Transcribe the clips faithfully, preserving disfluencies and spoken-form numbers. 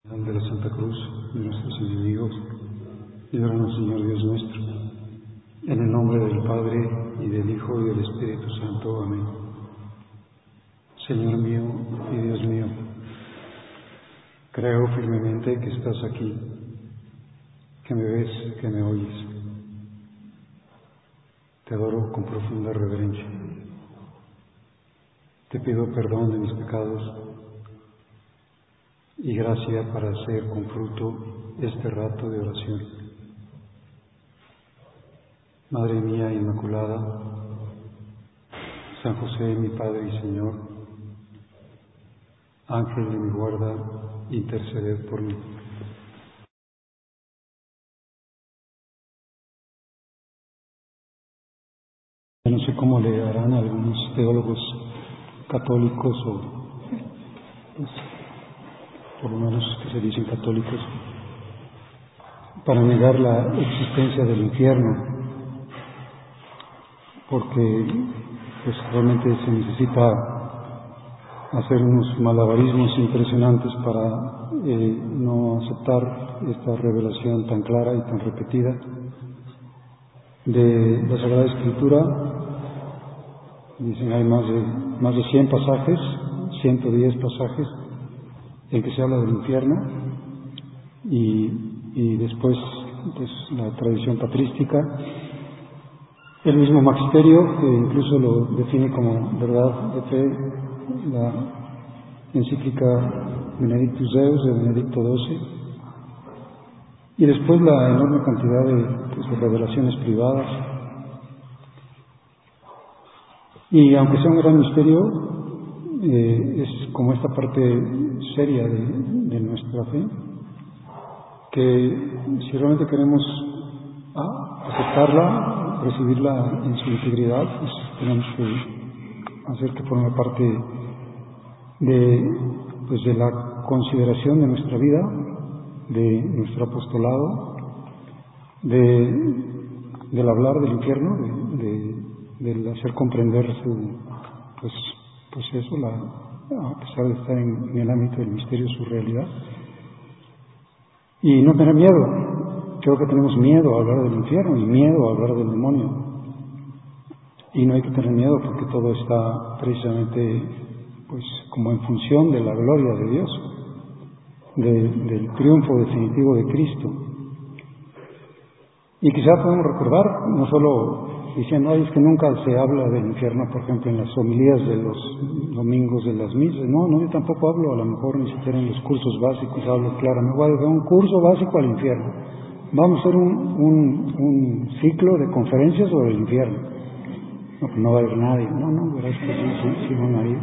De la Santa Cruz de nuestros enemigos, líbranos, Señor Dios nuestro, en el nombre del Padre, y del Hijo, y del Espíritu Santo. Amén. Señor mío y Dios mío, creo firmemente que estás aquí, que me ves, que me oyes. Te adoro con profunda reverencia. Te pido perdón de mis pecados y gracia para hacer con fruto este rato de oración. Madre mía Inmaculada, San José, mi Padre y Señor, Ángel de mi guarda, interceded por mí. No sé cómo le harán algunos teólogos católicos o pues, por lo menos que se dicen católicos, para negar la existencia del infierno, porque pues realmente se necesita hacer unos malabarismos impresionantes para eh, no aceptar esta revelación tan clara y tan repetida de la Sagrada Escritura. Dicen hay más de más de cien pasajes, ciento diez pasajes en que se habla del infierno, y, y después pues, la tradición patrística, el mismo magisterio, que incluso lo define como verdad de fe, la encíclica Benedictus Deus de Benedicto doce, y después la enorme cantidad de, pues, de revelaciones privadas. Y aunque sea un gran misterio, eh, es como esta parte seria de, de nuestra fe, que si realmente queremos ah, aceptarla, recibirla en su integridad, pues tenemos que hacer que forme parte de, pues, de la consideración de nuestra vida, de nuestro apostolado, de, del hablar del infierno, de, de, del hacer comprender su, pues, pues eso, la, a pesar de estar en, en el ámbito del misterio, su realidad. Y no tener miedo. Creo que tenemos miedo a hablar del infierno y miedo a hablar del demonio. Y no hay que tener miedo porque todo está precisamente pues como en función de la gloria de Dios, de, del triunfo definitivo de Cristo. Y quizá podemos recordar, no solo diciendo, ay, es que nunca se habla del infierno, por ejemplo, en las homilías de los domingos de las misas. No, no, yo tampoco hablo, a lo mejor ni siquiera en los cursos básicos hablo claro. Me voy a dar un curso básico al infierno. Vamos a hacer un, un, un ciclo de conferencias sobre el infierno. No, pues no va a haber nadie. No, no, verás que sí, sí, sí van a ir.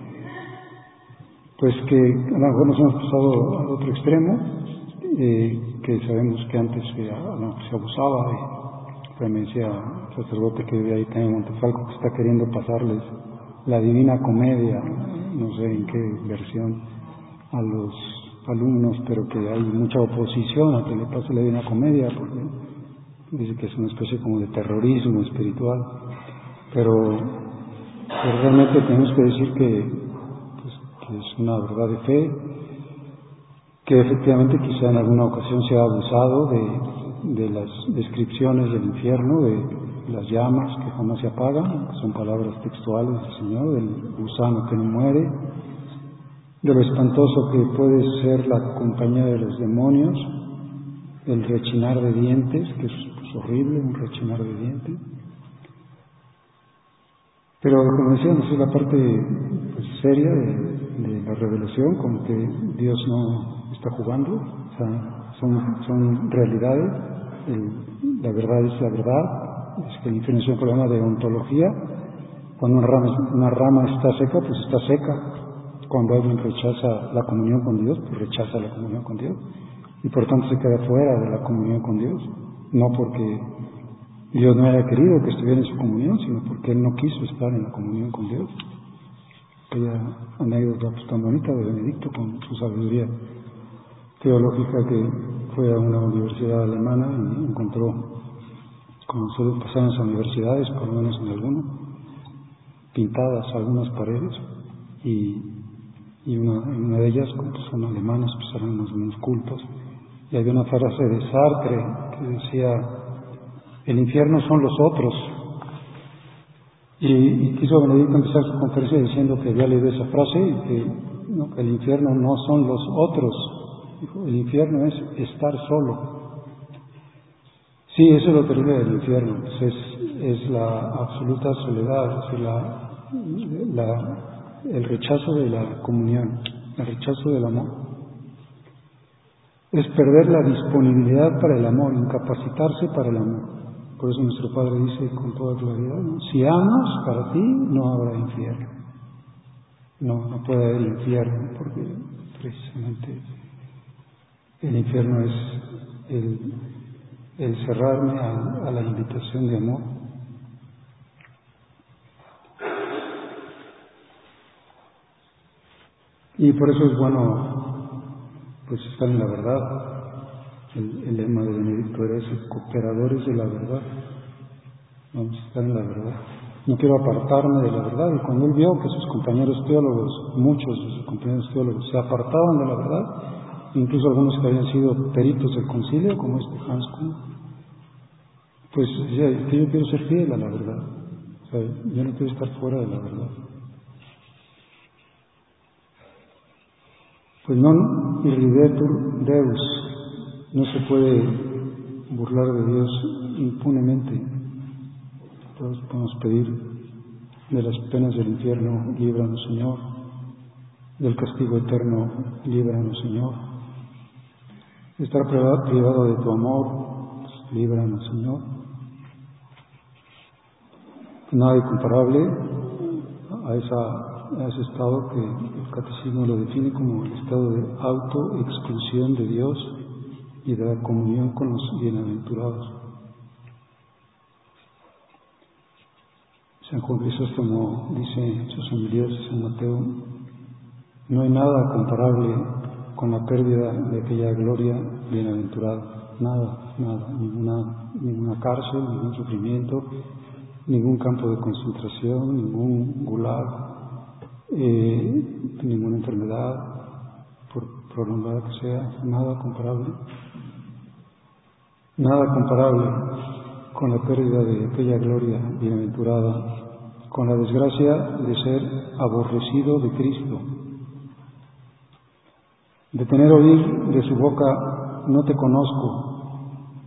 Pues que a lo mejor nos hemos pasado al otro extremo, eh, que sabemos que antes eh, a lo mejor se abusaba. Y, pues me decía el sacerdote que vive ahí también en Montefalco, que está queriendo pasarles la Divina Comedia, no sé en qué versión, a los alumnos, pero que hay mucha oposición a que le pase la Divina Comedia, porque dice que es una especie como de terrorismo espiritual. Pero, pero realmente tenemos que decir que, pues, que es una verdad de fe, que efectivamente quizá en alguna ocasión se ha abusado de de las descripciones del infierno, de las llamas que jamás se apagan, que son palabras textuales del Señor, del gusano que no muere, de lo espantoso que puede ser la compañía de los demonios, el rechinar de dientes, que es pues, horrible, un rechinar de dientes. Pero como decíamos, es la parte pues, seria de, de la revelación, como que Dios no está jugando, o sea, son, son realidades. El, la verdad es la verdad, es que la infierno es un problema de ontología. Cuando una rama, una rama está seca, pues está seca. Cuando alguien rechaza la comunión con Dios, pues rechaza la comunión con Dios, y por tanto se queda fuera de la comunión con Dios, no porque Dios no haya querido que estuviera en su comunión, sino porque Él no quiso estar en la comunión con Dios. Aquella anécdota pues, tan bonita de Benedicto con su sabiduría teológica, que fue a una universidad alemana y encontró, como suele pasar en las universidades, por lo menos en alguna, pintadas algunas paredes, y y una, una de ellas, como son alemanes, pues eran más o menos cultos, y había una frase de Sartre que decía: el infierno son los otros. Y, y quiso Benedicto empezar su conferencia diciendo que había leído esa frase y que, no, que el infierno no son los otros. Dijo, el infierno es estar solo. Sí, eso es lo terrible del infierno, pues es, es la absoluta soledad, es decir, la, la, el rechazo de la comunión, el rechazo del amor. Es perder la disponibilidad para el amor, incapacitarse para el amor. Por eso nuestro Padre dice con toda claridad, ¿no? Si amas, para ti no habrá infierno. No, no puede haber infierno, porque precisamente el infierno es el, el cerrarme a, a la invitación de amor. Y por eso es bueno pues estar en la verdad. El, el lema de Benedicto era ese: cooperadores de la verdad. Vamos a estar en la verdad. No quiero apartarme de la verdad. Y cuando él vio que sus compañeros teólogos, muchos de sus compañeros teólogos, se apartaban de la verdad, incluso algunos que habían sido peritos del concilio, como este Hans Kuhn, pues decía: es que yo quiero ser fiel a la verdad. O sea, yo no quiero estar fuera de la verdad. Pues non irridetur Deus. No se puede burlar de Dios impunemente. Todos podemos pedir: de las penas del infierno, líbranos, Señor; del castigo eterno, líbranos, Señor; estar privado de tu amor, pues, líbranos, Señor. Nada hay comparable a, esa, a ese estado que el Catecismo lo define como el estado de autoexclusión de Dios y de la comunión con los bienaventurados. San Juan Crisóstomo dice en sus homilías de San Mateo: no hay nada comparable con la pérdida de aquella gloria bienaventurada. Nada, nada, ninguna, ninguna cárcel, ningún sufrimiento, ningún campo de concentración, ningún gulag, eh, ninguna enfermedad, por prolongada que sea, nada comparable. Nada comparable con la pérdida de aquella gloria bienaventurada, con la desgracia de ser aborrecido de Cristo, de tener oír de su boca: no te conozco.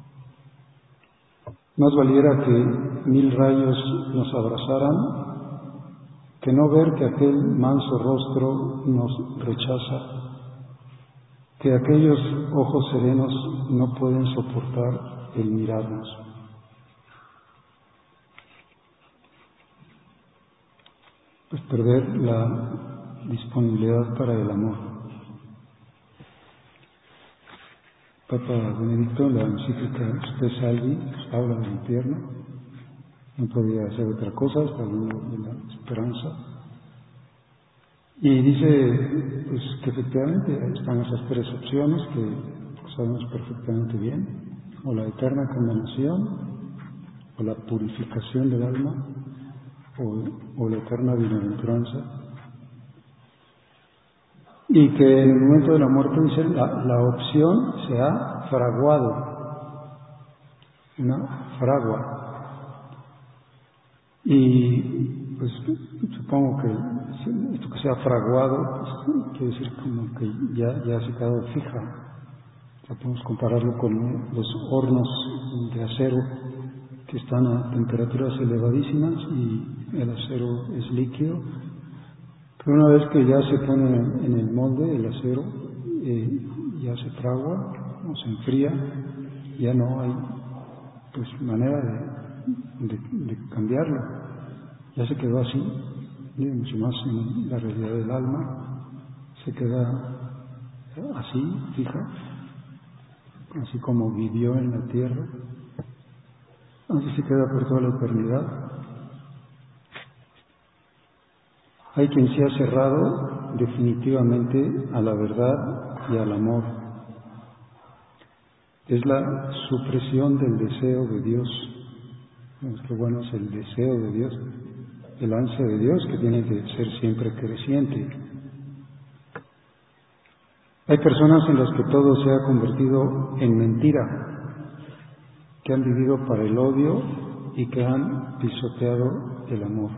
Más valiera que mil rayos nos abrazaran que no ver que aquel manso rostro nos rechaza, que aquellos ojos serenos no pueden soportar el mirarnos. Pues perder la disponibilidad para el amor. Papa Benedicto, en la encíclica Spe Salvi, pues, habla del infierno. No podía hacer otra cosa, está hablando de la esperanza. Y dice pues, que efectivamente están esas tres opciones que sabemos perfectamente bien: o la eterna condenación, o la purificación del alma, o, o la eterna bienaventuranza. Y que en el momento de la muerte, dice, la, la opción se ha fraguado, una fragua. Y pues supongo que esto que sea fraguado, pues, quiere decir como que ya, ya se ha quedado fija. Ya podemos compararlo con los hornos de acero que están a temperaturas elevadísimas y el acero es líquido. Pero una vez que ya se pone en el molde el acero, eh, ya se fragua o se enfría, ya no hay pues manera de, de, de cambiarlo. Ya se quedó así, y mucho más en la realidad del alma, se queda así, fija, así como vivió en la tierra, así se queda por toda la eternidad. Hay quien se ha cerrado definitivamente a la verdad y al amor. Es la supresión del deseo de Dios. Qué bueno es el deseo de Dios, el ansia de Dios, que tiene que ser siempre creciente. Hay personas en las que todo se ha convertido en mentira, que han vivido para el odio y que han pisoteado el amor.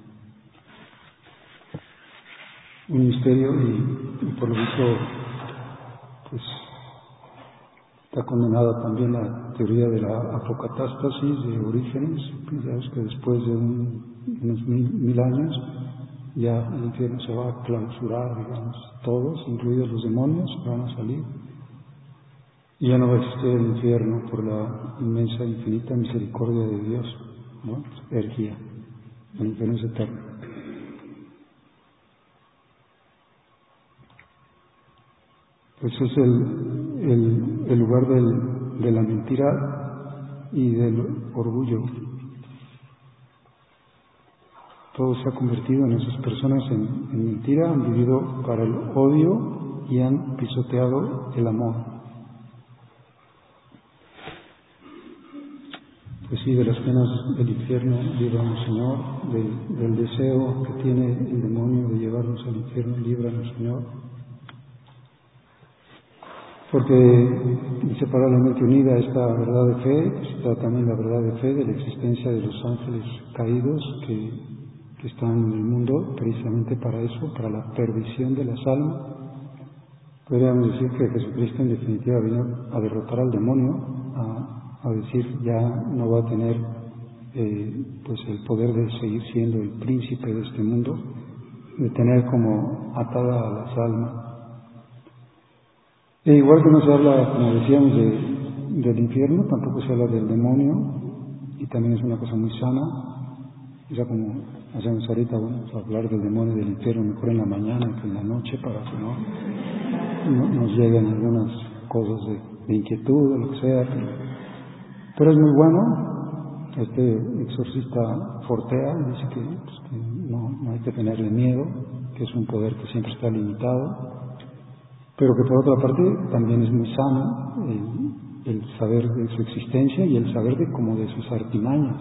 Un misterio y, y por lo visto, pues, está condenada también la teoría de la apocatástasis de Orígenes. Ya ves que después de un, unos mil, mil años ya el infierno se va a clausurar, digamos, todos, incluidos los demonios, van a salir. Y ya no va a existir el infierno por la inmensa, infinita misericordia de Dios. ¿No? Herejía. El infierno es eterno. Pues es el, el, el lugar del, de la mentira y del orgullo. Todo se ha convertido en esas personas en, en mentira, han vivido para el odio y han pisoteado el amor. Pues sí, de las penas del infierno, líbranos, Señor, del, del deseo que tiene el demonio de llevarnos al infierno, líbranos, Señor. Porque inseparablemente unida a esta verdad de fe, pues está también la verdad de fe de la existencia de los ángeles caídos que, que están en el mundo precisamente para eso, para la perdición de las almas. Podríamos decir que Jesucristo en definitiva vino a derrotar al demonio, a, a decir ya no va a tener eh, pues el poder de seguir siendo el príncipe de este mundo, de tener como atada a las almas. E igual que no se habla, como decíamos, de, del infierno, tampoco se habla del demonio, y también es una cosa muy sana. Ya como hacemos ahorita, bueno, hablar del demonio y del infierno mejor en la mañana que en la noche, para que no, no nos lleguen algunas cosas de, de inquietud o lo que sea. Pero, pero es muy bueno. Este exorcista Fortea dice que, pues, que no, no hay que tenerle miedo, que es un poder que siempre está limitado, pero que por otra parte también es muy sano el, el saber de su existencia y el saber de como de sus artimañas.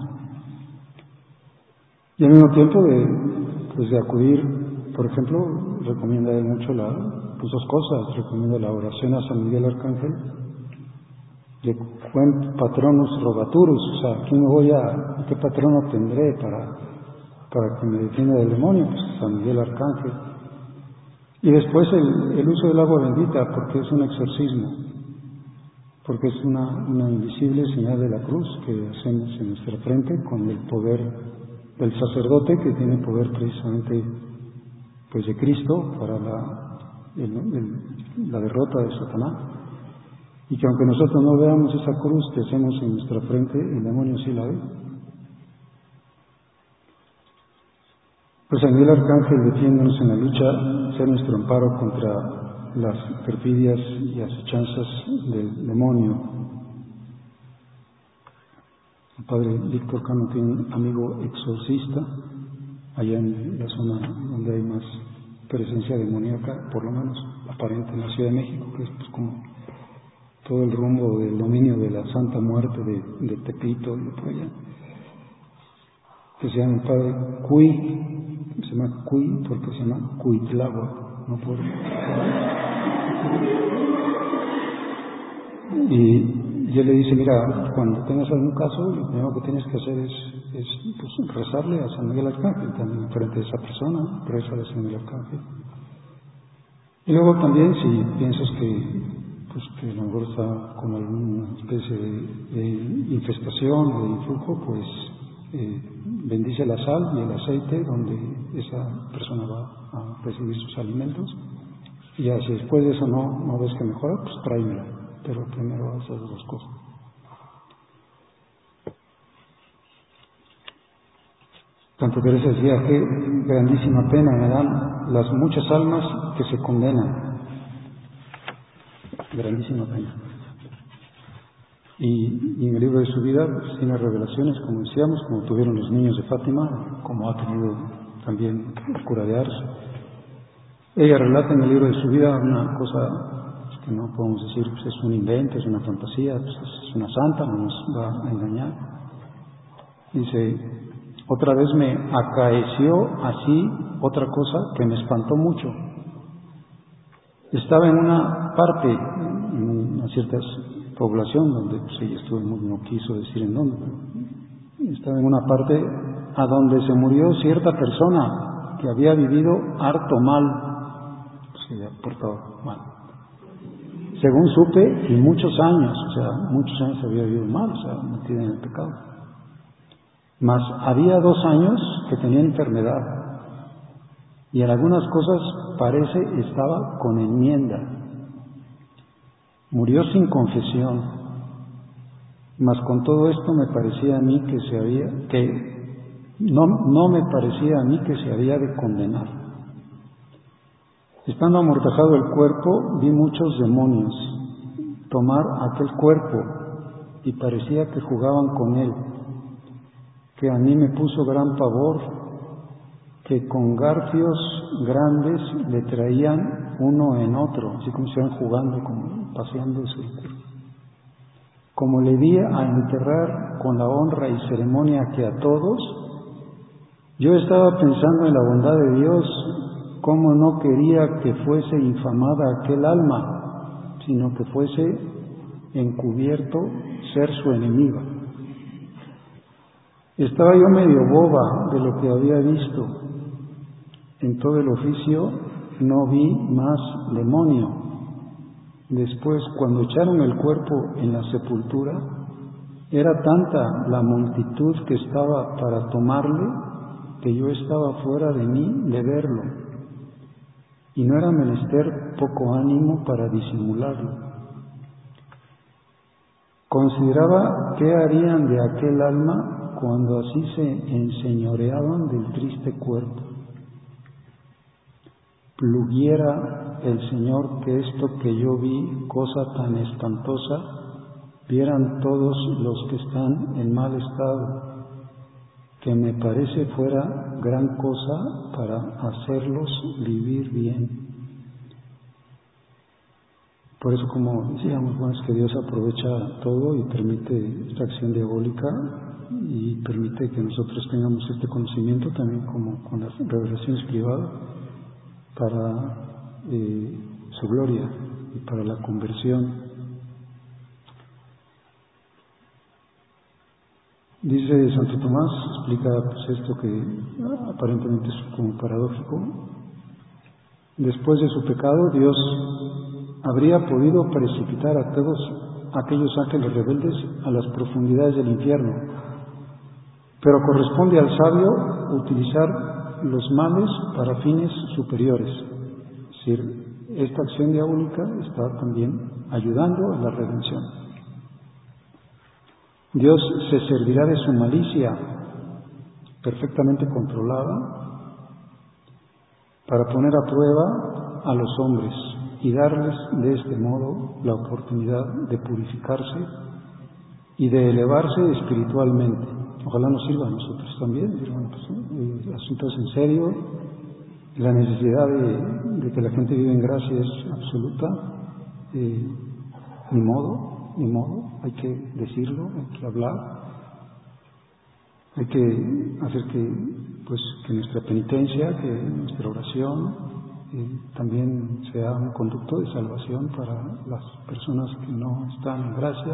Y al mismo tiempo de, pues de acudir, por ejemplo, recomienda él mucho la, pues dos cosas, recomienda la oración a San Miguel Arcángel, de Quent Patronus Rogaturus, o sea, ¿quién me voy a, qué patrono tendré para, para que me defienda del demonio? Pues San Miguel Arcángel. Y después el, el uso del agua bendita, porque es un exorcismo, porque es una, una invisible señal de la cruz que hacemos en nuestra frente con el poder del sacerdote, que tiene poder precisamente pues de Cristo para la, el, el, la derrota de Satanás, y que aunque nosotros no veamos esa cruz que hacemos en nuestra frente, el demonio sí la ve. Pues San Miguel Arcángel, defiéndonos en la lucha, sea nuestro amparo contra las perfidias y acechanzas del demonio. El padre Víctor Cano tiene un amigo exorcista allá en la zona donde hay más presencia demoníaca, por lo menos aparente, en la Ciudad de México, que es pues como todo el rumbo del dominio de la Santa Muerte de, de Tepito y de por allá, que se llama el padre Cuy. Se llama Cuy porque se llama Cuitlagua, no por... Y, y él le dice, mira, cuando tengas algún caso, lo primero que tienes que hacer es, es pues, rezarle a San Miguel Arcángel también frente a esa persona, rezarle a San Miguel Arcángel. Y luego también, si piensas que, pues, que a lo mejor está con alguna especie de, de infestación o de influjo, pues eh, bendice la sal y el aceite donde esa persona va a recibir sus alimentos. Y ya si después de eso no, no ves que mejora, pues tráemela, pero primero esas dos cosas. Tanto Teresa decía, qué grandísima pena me dan las muchas almas que se condenan. Grandísima pena. Y, y en el libro de su vida pues, tiene revelaciones, como decíamos, como tuvieron los niños de Fátima, como ha tenido también el cura de Ars. Ella relata en el libro de su vida una cosa pues, que no podemos decir, pues, es un invento, es una fantasía, pues, es una santa, no nos va a engañar. Dice, otra vez me acaeció así otra cosa que me espantó mucho. Estaba en una parte, en una cierta población, donde pues, ella estuvo, no, no quiso decir en dónde, pero estaba en una parte a donde se murió cierta persona que había vivido harto mal, se había portado mal. Según supe, y muchos años, o sea, muchos años había vivido mal, o sea, metida en el pecado. Mas había dos años que tenía enfermedad, y en algunas cosas parece estaba con enmienda. Murió sin confesión, mas con todo esto me parecía a mí que se había, que no, no me parecía a mí que se había de condenar. Estando amortajado el cuerpo, vi muchos demonios tomar aquel cuerpo y parecía que jugaban con él, que a mí me puso gran pavor, que con garfios grandes le traían uno en otro, así como si estuvieran jugando, como paseándose el cuerpo. Como le di a enterrar con la honra y ceremonia que a todos, yo estaba pensando en la bondad de Dios, cómo no quería que fuese infamada aquel alma, sino que fuese encubierto ser su enemiga. Estaba yo medio boba de lo que había visto. En todo el oficio no vi más demonio. Después, cuando echaron el cuerpo en la sepultura, era tanta la multitud que estaba para tomarle, que yo estaba fuera de mí de verlo, y no era menester poco ánimo para disimularlo. Consideraba qué harían de aquel alma cuando así se enseñoreaban del triste cuerpo. Pluguiera el Señor que esto que yo vi, cosa tan espantosa, vieran todos los que están en mal estado, que me parece fuera gran cosa para hacerlos vivir bien. Por eso, como decíamos, bueno, es que Dios aprovecha todo y permite esta acción diabólica y permite que nosotros tengamos este conocimiento también como con las revelaciones privadas, para eh, su gloria y para la conversión. Dice Santo Tomás, explica pues, esto que aparentemente es como paradójico. Después de su pecado, Dios habría podido precipitar a todos aquellos ángeles rebeldes a las profundidades del infierno, pero corresponde al sabio utilizar los males para fines superiores. Es decir, esta acción diabólica está también ayudando a la redención. Dios se servirá de su malicia perfectamente controlada para poner a prueba a los hombres y darles de este modo la oportunidad de purificarse y de elevarse espiritualmente. Ojalá nos sirva a nosotros también. Bueno, pues, el asunto es en serio, la necesidad de, de que la gente viva en gracia es absoluta. Eh, ni modo, ni modo, hay que decirlo, hay que hablar, hay que hacer que, pues, que nuestra penitencia, que nuestra oración eh, también sea un conducto de salvación para las personas que no están en gracia.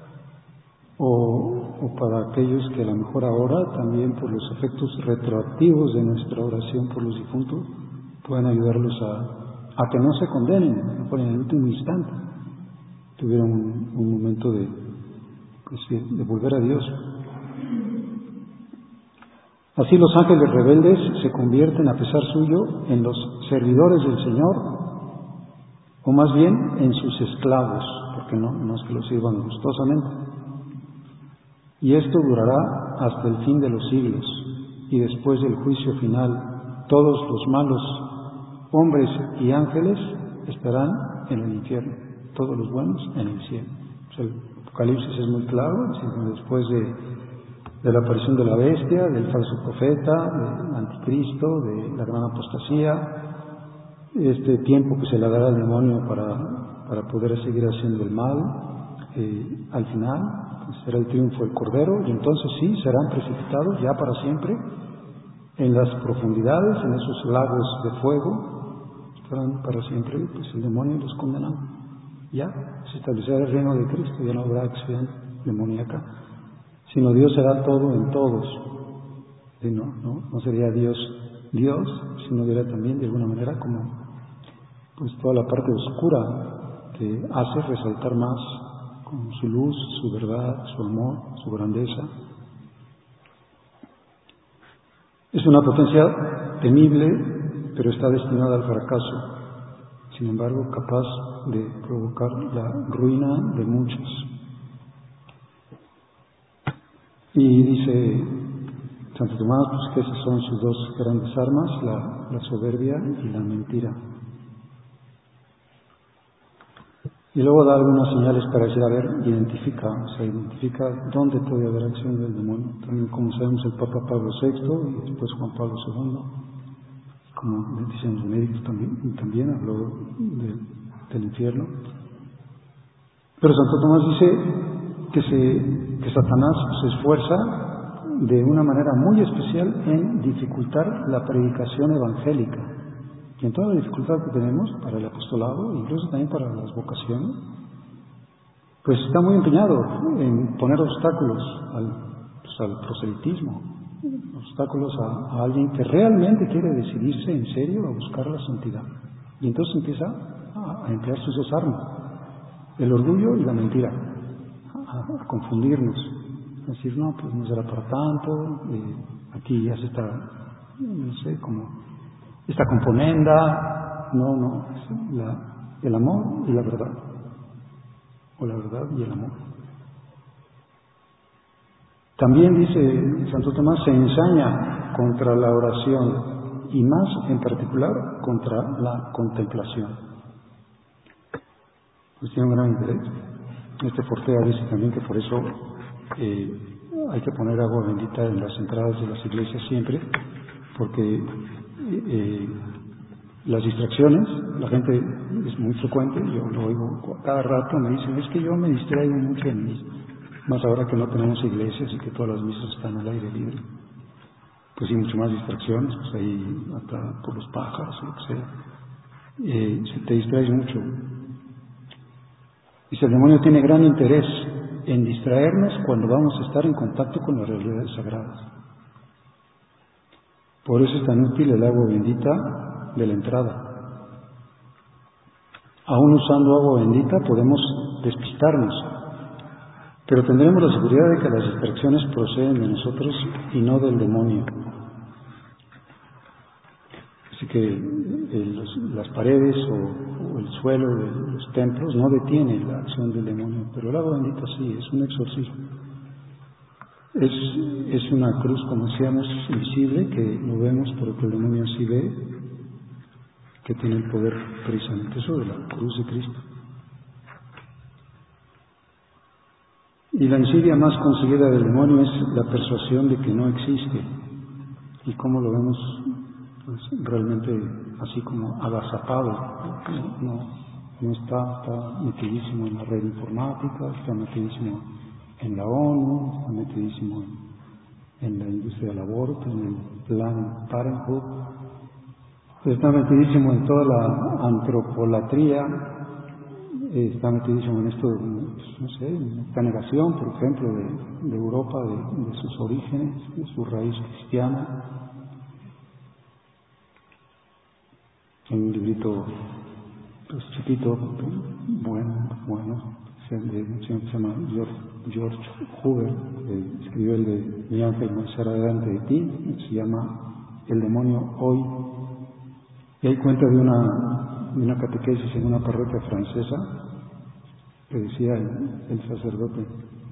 O, o para aquellos que a lo mejor ahora también por los efectos retroactivos de nuestra oración por los difuntos puedan ayudarlos a, a que no se condenen, a lo mejor en el último instante tuvieron un, un momento de, pues, de volver a Dios. Así los ángeles rebeldes se convierten a pesar suyo en los servidores del Señor, o más bien en sus esclavos, porque no, no es que los sirvan gustosamente. Y esto durará hasta el fin de los siglos, y después del juicio final, todos los malos hombres y ángeles estarán en el infierno, todos los buenos en el cielo. O sea, el Apocalipsis es muy claro, después de, de la aparición de la bestia, del falso profeta, del anticristo, de la gran apostasía, este tiempo que se le dará al demonio para, para poder seguir haciendo el mal, eh, al final será el triunfo del Cordero, y entonces sí, serán precipitados ya para siempre en las profundidades, en esos lagos de fuego, estarán para siempre, pues el demonio los condenará. Ya se establecerá el reino de Cristo, ya no habrá acción demoníaca, sino Dios será todo en todos. Y no, no, no sería Dios Dios, sino hubiera también de alguna manera como pues toda la parte oscura que hace resaltar más con su luz, su verdad, su amor, su grandeza. Es una potencia temible, pero está destinada al fracaso. Sin embargo, capaz de provocar la ruina de muchos. Y dice Santo Tomás pues, que esas son sus dos grandes armas, la, la soberbia y la mentira. Y luego da algunas señales para decir, a ver, identifica, o sea, identifica dónde puede haber acción del demonio. También, como sabemos, el Papa Pablo sexto y después Juan Pablo segundo, como dicen los médicos también, también habló de, del infierno. Pero Santo Tomás dice que, se, que Satanás se esfuerza de una manera muy especial en dificultar la predicación evangélica. Y en toda la dificultad que tenemos para el apostolado, incluso también para las vocaciones, pues está muy empeñado en poner obstáculos al, pues, al proselitismo, obstáculos a, a alguien que realmente quiere decidirse en serio a buscar la santidad. Y entonces empieza a, a emplear sus dos armas, el orgullo y la mentira, a, a confundirnos, a decir, no, pues no será para tanto, eh, aquí ya se está, no sé, como esta componenda, no, no, la, el amor y la verdad, o la verdad y el amor. También dice Santo Tomás, se ensaña contra la oración y más en particular contra la contemplación. Pues tiene un gran interés. Este Fortea dice también que por eso eh, hay que poner agua bendita en las entradas de las iglesias siempre, porque eh, las distracciones, la gente es muy frecuente, yo lo oigo cada rato, me dicen, es que yo me distraigo mucho en misa, más ahora que no tenemos iglesias y que todas las misas están al aire libre, pues hay mucho más distracciones, pues ahí hasta por los pájaros o lo que sea, eh, se te distraes mucho. Dice, el demonio tiene gran interés en distraernos cuando vamos a estar en contacto con las realidades sagradas. Por eso es tan útil el agua bendita de la entrada. Aún usando agua bendita podemos despistarnos, pero tendremos la seguridad de que las distracciones proceden de nosotros y no del demonio. Así que eh, los, las paredes o, o el suelo de los templos no detienen la acción del demonio, pero el agua bendita sí, es un exorcismo. Es, es una cruz, como decíamos, invisible, que no vemos, pero que el demonio sí ve, que tiene el poder precisamente eso de la cruz de Cristo. Y la insidia más conseguida del demonio es la persuasión de que no existe. ¿Y cómo lo vemos? Pues realmente así como agazapado, no, no está, está metidísimo en la red informática, está metidísimo en la ONU, está metidísimo en, en la industria del aborto, en el plan Parenthood, está metidísimo en toda la antropolatría, está metidísimo en esto, no sé, en esta negación, por ejemplo, de, de Europa, de, de sus orígenes, de su raíz cristiana. En un librito pues, chiquito, bueno, bueno, de un señor que se llama George, George Hoover, que escribió el de Mi ángel marchará delante de ti, se llama El demonio hoy, y ahí cuenta de una, de una catequesis en una parroquia francesa que decía el, el sacerdote,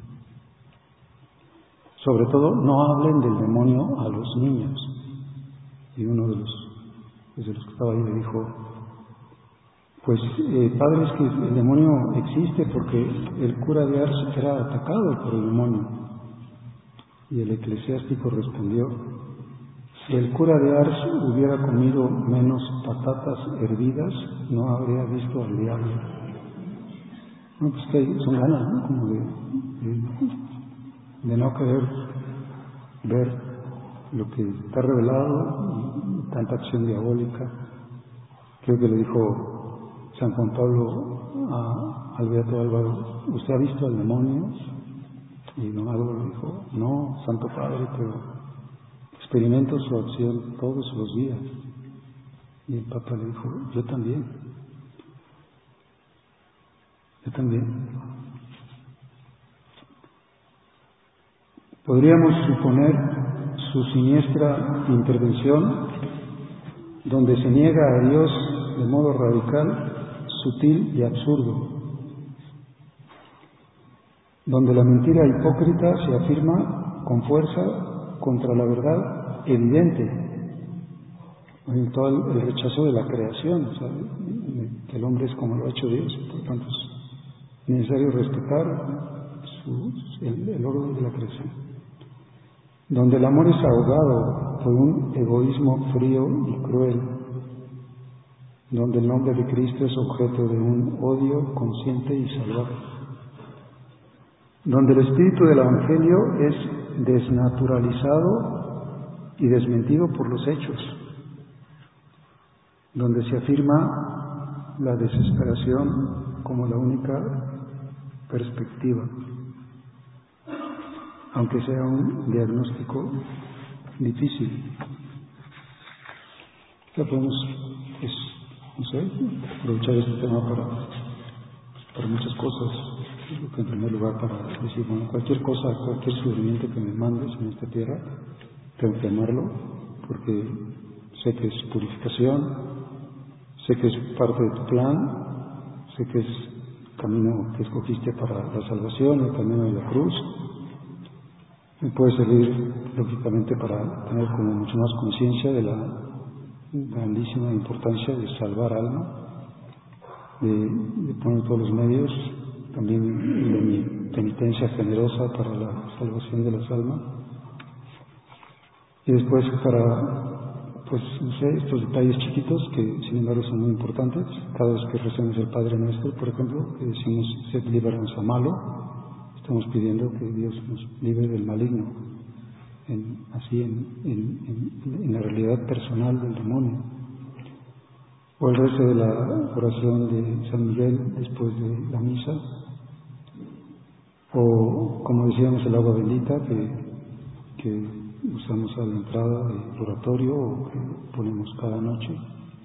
sobre todo no hablen del demonio a los niños, y uno de los Pues de los que estaba ahí le dijo, pues eh, padre, es que el demonio existe porque el cura de Ars era atacado por el demonio. Y el eclesiástico respondió, si el cura de Ars hubiera comido menos patatas hervidas, no habría visto al diablo. No, pues que son ganas, ¿no? Como de, de, de no querer ver lo que está revelado y tanta acción diabólica Creo que le dijo San Juan Pablo a, al Beato Álvaro: ¿usted ha visto al demonio? Y don Álvaro le dijo: no, Santo Padre, pero experimento su acción todos los días. Y el Papa le dijo: yo también, yo también. Podríamos suponer su siniestra intervención, donde se niega a Dios de modo radical, sutil y absurdo, donde la mentira hipócrita se afirma con fuerza contra la verdad evidente, en todo el, el rechazo de la creación, o sea, que el hombre es como lo ha hecho Dios, por lo tanto es necesario respetar su, el, el orden de la creación, donde el amor es ahogado por un egoísmo frío y cruel, donde el nombre de Cristo es objeto de un odio consciente y salvaje, donde el espíritu del Evangelio es desnaturalizado y desmentido por los hechos, donde se afirma la desesperación como la única perspectiva, aunque sea un diagnóstico difícil. Ya podemos, pues, no sé, aprovechar este tema para, para muchas cosas. En primer lugar, para decir, bueno, cualquier cosa, cualquier sufrimiento que me mandes en esta tierra, tengo que amarlo, porque sé que es purificación, sé que es parte de tu plan, sé que es el camino que escogiste para la salvación, el camino de la cruz. Me puede servir, lógicamente, para tener como mucho más conciencia de la grandísima importancia de salvar alma, de, de poner todos los medios, también de mi penitencia generosa para la salvación de las almas. Y después para, pues, no sé, estos detalles chiquitos que sin embargo son muy importantes. Cada vez que recemos el Padre Nuestro, por ejemplo, que decimos: sed líbranos a malo, estamos pidiendo que Dios nos libre del maligno, en, así en, en, en, en la realidad personal del demonio. O el resto de la oración de San Miguel después de la misa, o como decíamos el agua bendita que, que usamos a la entrada del oratorio o que ponemos cada noche.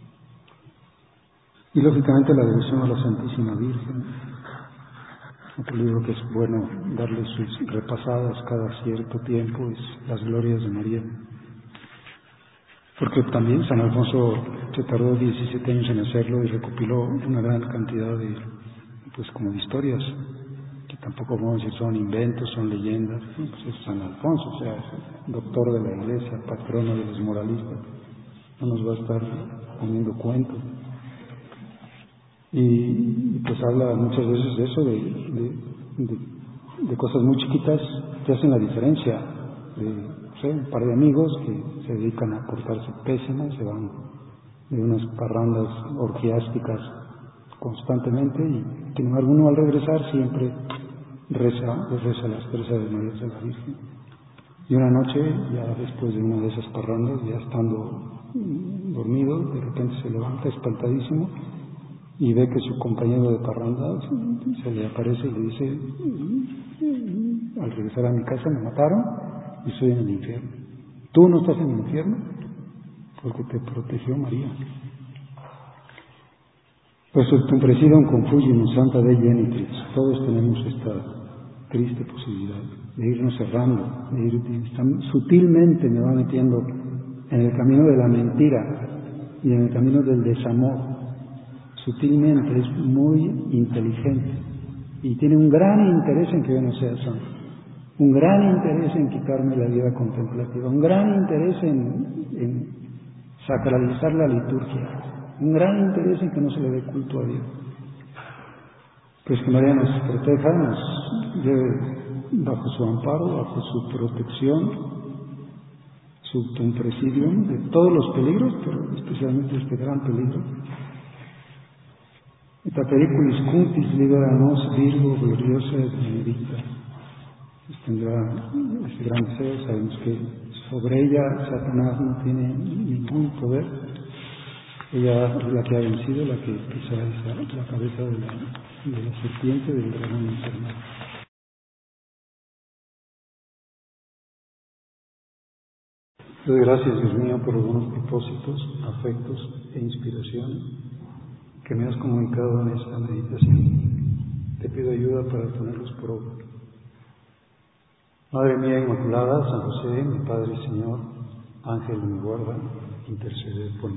Y lógicamente la devoción a la Santísima Virgen. Otro libro que es bueno darle sus repasadas cada cierto tiempo es Las Glorias de María. Porque también San Alfonso se tardó diecisiete años en hacerlo y recopiló una gran cantidad de, pues como de historias, que tampoco vamos a decir son inventos, son leyendas. Pues es San Alfonso, o sea, es el doctor de la Iglesia, patrono de los moralistas. No nos va a estar poniendo cuentos. Y pues habla muchas veces de eso, de, de, de, de cosas muy chiquitas que hacen la diferencia. De, no sé, un par de amigos que se dedican a cortarse pésimas, se van de unas parrandas orgiásticas constantemente y sin embargo uno al regresar siempre reza, reza las tres Aves Marías de la Virgen. Y una noche, ya después de una de esas parrandas, ya estando dormido, de repente se levanta espantadísimo y ve que su compañero de parranda se le aparece y le dice: al regresar a mi casa me mataron y estoy en el infierno. ¿Tú no estás en el infierno? Porque te protegió María. Pues subtum presidam confugimus Santa Dei Genitrix. Todos tenemos esta triste posibilidad de irnos cerrando, de ir tan sutilmente me va metiendo en el camino de la mentira y en el camino del desamor. Sutilmente, es muy inteligente y tiene un gran interés en que yo no sea santo, un gran interés en quitarme la vida contemplativa, un gran interés en, en sacralizar la liturgia, un gran interés en que no se le dé culto a Dios. Pues que María nos proteja, nos lleve bajo su amparo, bajo su protección, subtum presidium de todos los peligros, pero especialmente este gran peligro. Eta periculis cuntis libera nos Virgo gloriosa et benedicta. Pues tendrá ese gran deseo, sabemos que sobre ella Satanás no tiene ningún poder, Ella es la que ha vencido, la que pisa esa, la cabeza de la, de la serpiente, del dragón infernal. Te doy gracias, Dios mío, por los buenos propósitos, afectos e inspiraciones que me has comunicado en esta meditación. Te pido ayuda para ponerlos por obra. Madre mía Inmaculada, San José, mi Padre y Señor, Ángel de mi guarda, intercede por mí.